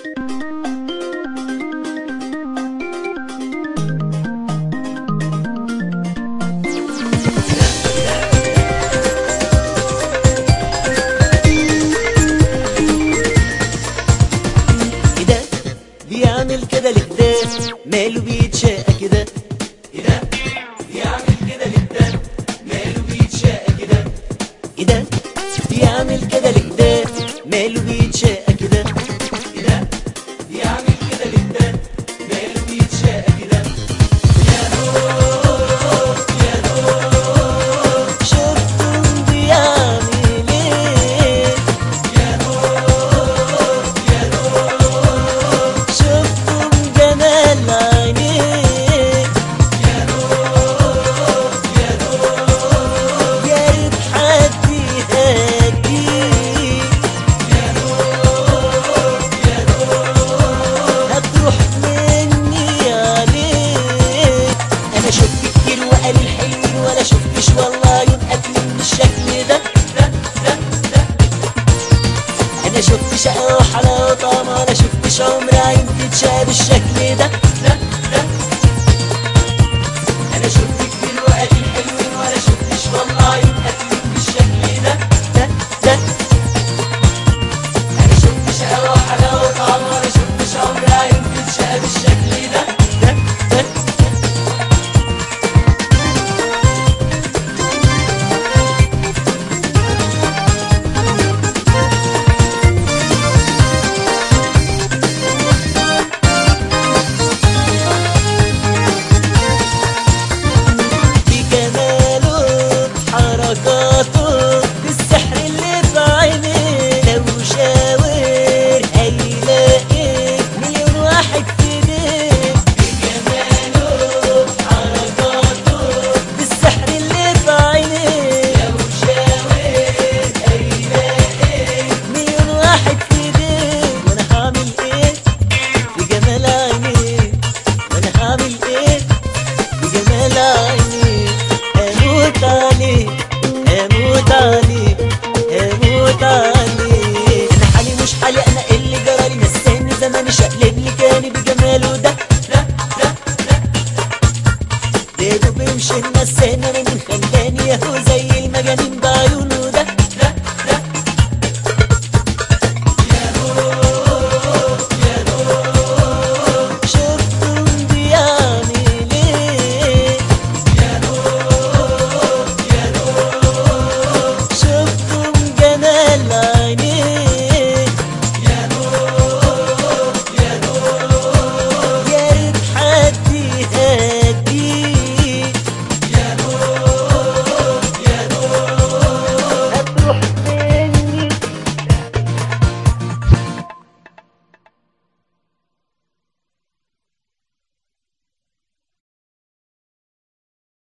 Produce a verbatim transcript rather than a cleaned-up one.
بيعمل كده لكده ماله بيتشاقى كده. ايه ده بيعمل كده لكده ماله بيتشاقى كده. ايه ده بيعمل كده لكده ماله بيتشاقى كده. ايه ده بيعمل كده لكده ماله بيتشاقى كده. يا هو يا هو شفتم بيعمل ايه. يا هو يا هو شفتم جمال عينيه. يا هو يا هو يا ريت حد يهديه. يا هو يا هو هتروح مني عليه. انا شفت كتير وقليل حلوين ولا شفتش والله يوم قتل بالشكل ده. ده ده ده انا شفت شقاوة وحلاوة وطعم ولا شفتش عمر عين تتشاف بالشكل ده.